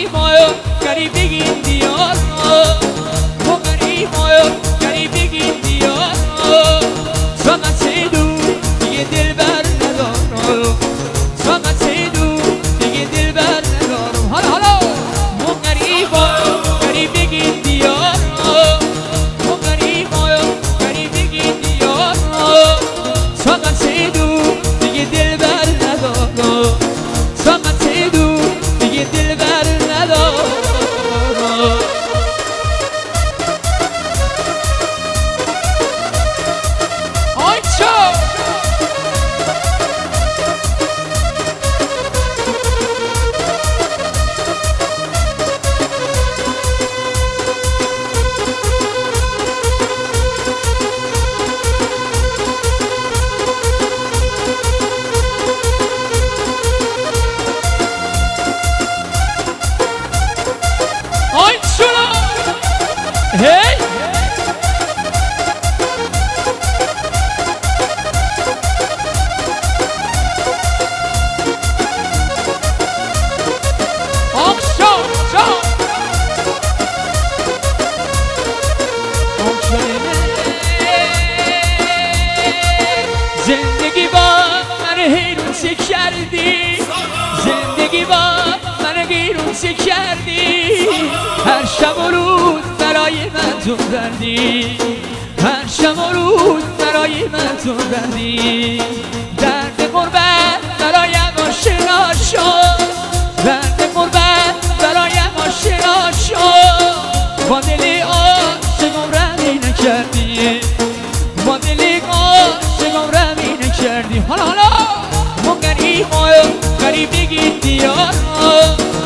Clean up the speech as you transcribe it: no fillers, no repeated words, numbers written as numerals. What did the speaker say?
غریبای غریبگی دیار تو غریبای غریبگی دیار فقط دو دیگه دل بر ندارم فقط دو دیگه دل بر ندارم حالا تو غریبای غریبگی دیار تو غریبای غریبگی دیار فقط دو دیگه دل بر ندارم فقط دو دیگه دل بر ندارم Hey! زندگی با من هیروسی کردی زندگی با من گیروسی کردی هر شب و روز برای من تو دردی هر شب و روز برای من تو دردی درد غربت برایم آشنا شد درد غربت برایم آشنا شد با دل عاشقم رمی نکردی با دل عاشقم رمی نکردی حالا ما غریبای غریبگی دیار